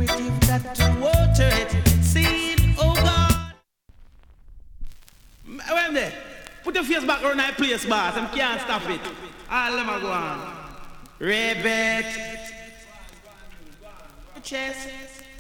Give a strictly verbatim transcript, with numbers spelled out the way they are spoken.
you've got to water it. Seed, oh God. When there? Put your face back around that place, boss. I can't stop it. All them are go on. Rebet. Chest.